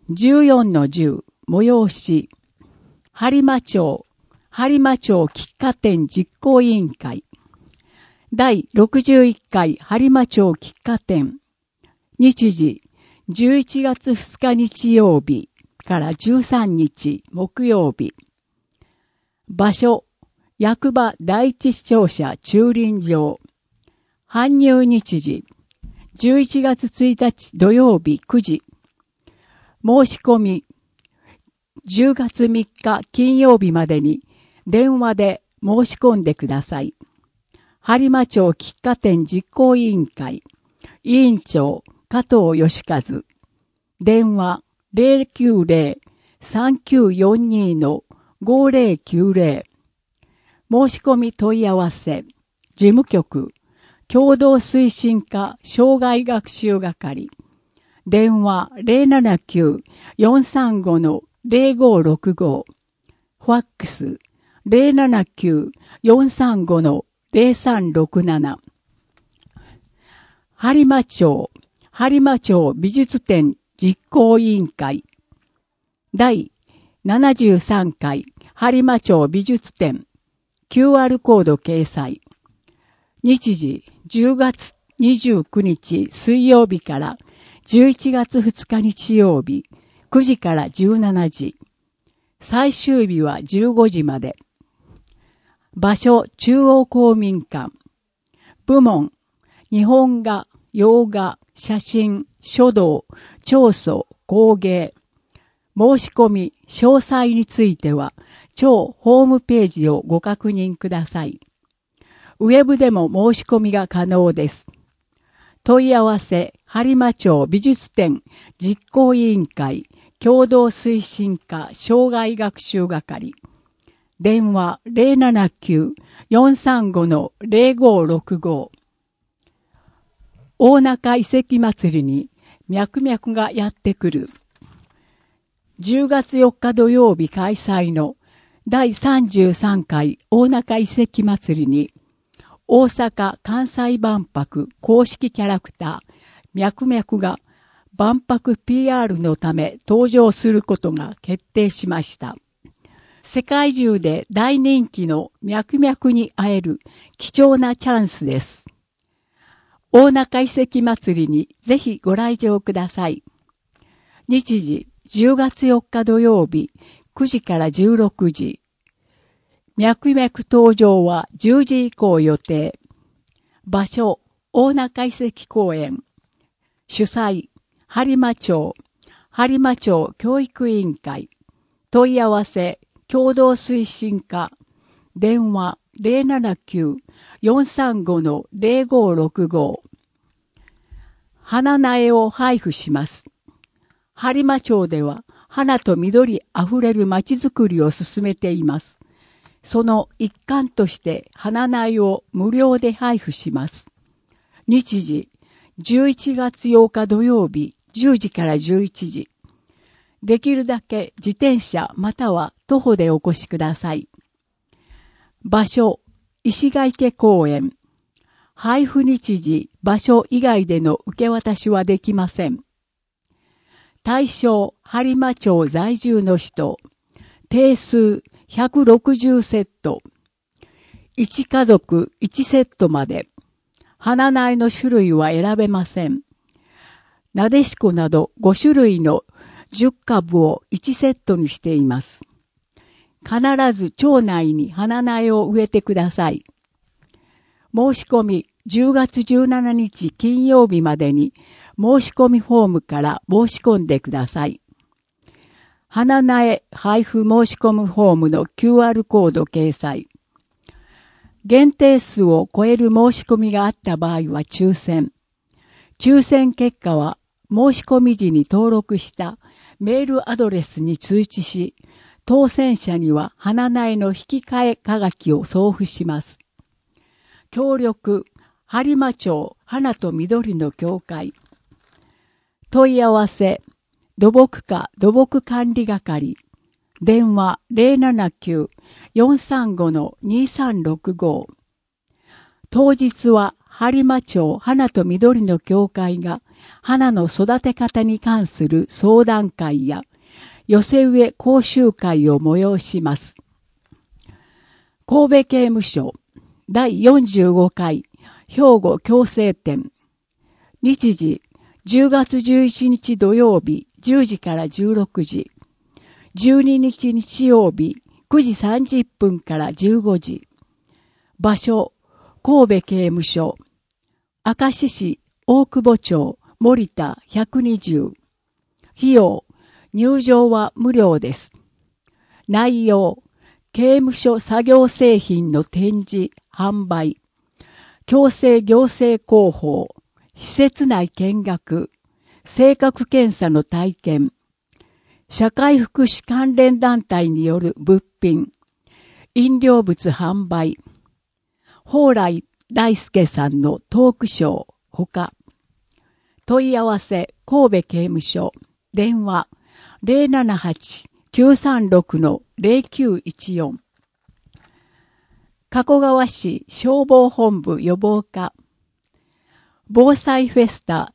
14-10催し、播磨町喫茶店実行委員会、第61回播磨町喫茶店、日時11月2日日曜日から13日木曜日、場所、役場第一視聴者駐輪場、搬入日時、11月1日土曜日9時、申し込み、10月3日金曜日までに電話で申し込んでください。播磨町喫茶店実行委員会、委員長加藤義和、電話090-3942-5090、申し込み問い合わせ、事務局、共同推進課障害学習係、電話079-435-0565、ファックス079-435-0367、播磨町美術展実行委員会、第73回播磨町美術展、QR コード掲載、日時10月29日水曜日から11月2日日曜日9時から17時。最終日は15時まで。場所中央公民館。部門日本画、洋画、写真、書道、彫塑、工芸。申し込み、詳細については町ホームページをご確認ください。ウェブでも申し込みが可能です。問い合わせ、播磨町美術展実行委員会共同推進課障害学習係。電話079-435-0565。大中遺跡祭りに脈々がやってくる。10月4日土曜日開催の第33回大中遺跡祭りに、大阪・関西万博公式キャラクター、脈々が万博 PR のため登場することが決定しました。世界中で大人気の脈々に会える貴重なチャンスです。大中遺跡祭りにぜひご来場ください。日時10月4日土曜日9時から16時。脈々登場は10時以降予定。場所、大中遺跡公園。主催、播磨町教育委員会。問い合わせ、共同推進課。電話079-435-0565。花苗を配布します。播磨町では花と緑あふれる街づくりを進めています。その一環として花苗を無料で配布します。日時11月8日土曜日10時から11時。できるだけ自転車または徒歩でお越しください。場所、石ヶ池公園。配布日時、場所以外での受け渡しはできません。対象、播磨町在住の人。定数160セット。1家族1セットまで。花苗の種類は選べません。なでしこなど5種類の10株を1セットにしています。必ず町内に花苗を植えてください。申し込み10月17日金曜日までに申し込みフォームから申し込んでください。花苗配布申し込むフォームの QR コード掲載。限定数を超える申し込みがあった場合は抽選。抽選結果は申し込み時に登録したメールアドレスに通知し、当選者には花苗の引き換えはがきを送付します。協力、播磨町花と緑の協会。問い合わせ、土木課土木管理係。電話079-435-2365。当日は播磨町花と緑の協会が花の育て方に関する相談会や寄せ植え講習会を催します。神戸刑務所第45回兵庫矯正展。日時10月11日土曜日10時から16時。12日日曜日9時30分から15時。場所、神戸刑務所。明石市大久保町森田120。費用、入場は無料です。内容、刑務所作業製品の展示、販売。矯正行政広報。施設内見学。性格検査の体験。社会福祉関連団体による物品。飲料物販売。蓬莱大輔さんのトークショーほか。問い合わせ神戸刑務所。電話 078-936-0914。加古川市消防本部予防課。防災フェスタ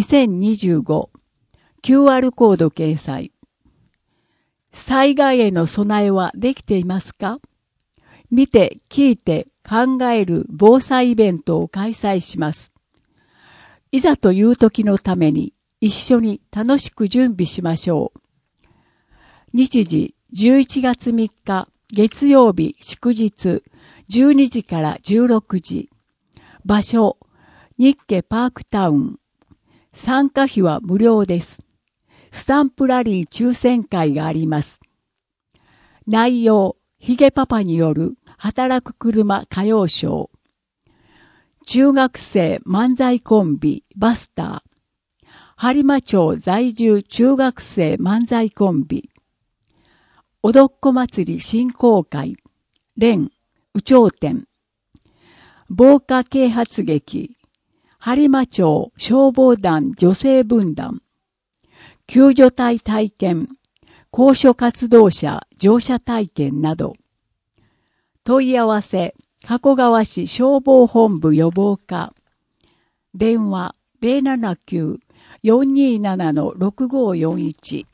2025。QR コード掲載。災害への備えはできていますか？見て、聞いて、考える防災イベントを開催します。いざという時のために一緒に楽しく準備しましょう。日時11月3日月曜日祝日12時から16時。場所、日家パークタウン。参加費は無料です。スタンプラリー抽選会があります。内容、ヒゲパパによる働く車歌謡ショー。中学生漫才コンビバスター。播磨町在住中学生漫才コンビ。おどっこ祭り振興会。連、有頂天。防火啓発劇。播磨町消防団女性分団。救助隊体験、高所活動者乗車体験など。問い合わせ、加古川市消防本部予防課。電話 079-427-6541。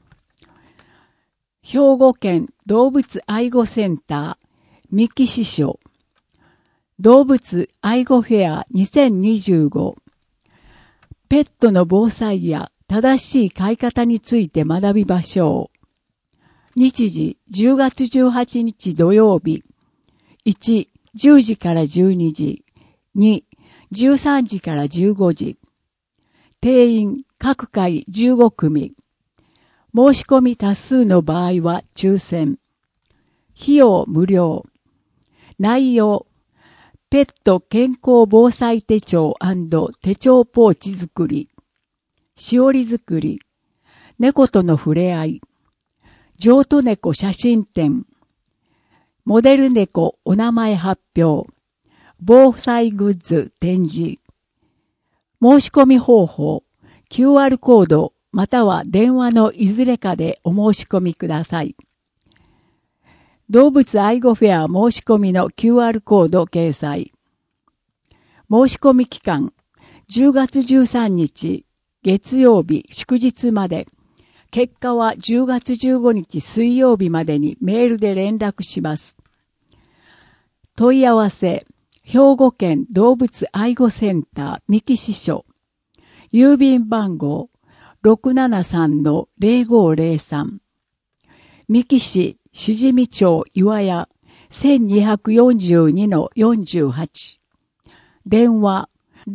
兵庫県動物愛護センター、三木支所。動物愛護フェア2025。ペットの防災や正しい飼い方について学びましょう。日時10月18日土曜日。1、10時から12時。2、13時から15時。定員各回15組。申し込み多数の場合は抽選。費用無料。内容。ペット健康防災手帳&手帳ポーチ作り。しおり作り。猫との触れ合い。譲渡猫写真展。モデル猫お名前発表。防災グッズ展示。申し込み方法。QR コードまたは電話のいずれかでお申し込みください。動物愛護フェア申し込みの QR コード掲載。申し込み期間10月13日月曜日祝日まで。結果は10月15日水曜日までにメールで連絡します。問い合わせ、兵庫県動物愛護センター三木支所。郵便番号 673-0503。三木市しじみ町岩屋 1242-48。電話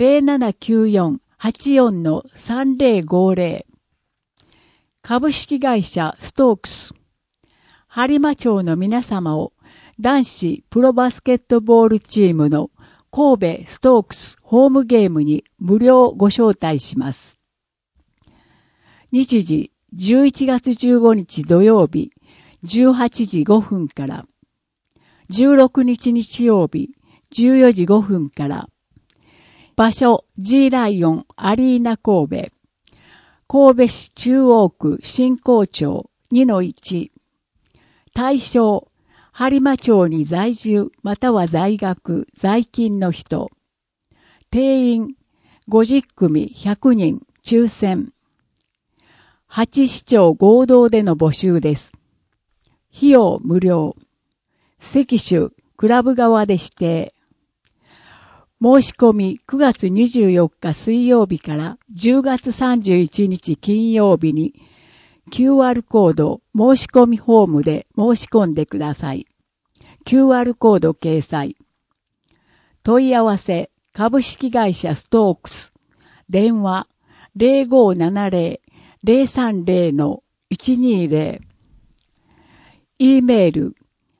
0794-84-3050。株式会社ストークス。播磨町の皆様を男子プロバスケットボールチームの神戸ストークスホームゲームに無料ご招待します。日時11月15日土曜日18時5分から。16日日曜日14時5分から。場所 G ライオンアリーナ神戸。神戸市中央区新港町 2-1。対象、播磨町に在住または在学、在勤の人。定員、 50組100人抽選。8市町合同での募集です。費用無料。席種、クラブ側で指定。申し込み9月24日水曜日から10月31日金曜日に QR コード申し込みフォームで申し込んでください。QR コード掲載。問い合わせ株式会社ストークス。電話 0570-030-120。e メール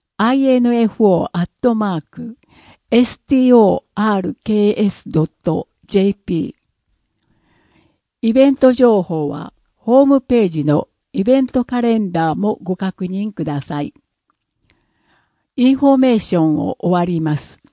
info@storks.jp。イベント情報はホームページのイベントカレンダーもご確認ください。インフォメーションを終わります。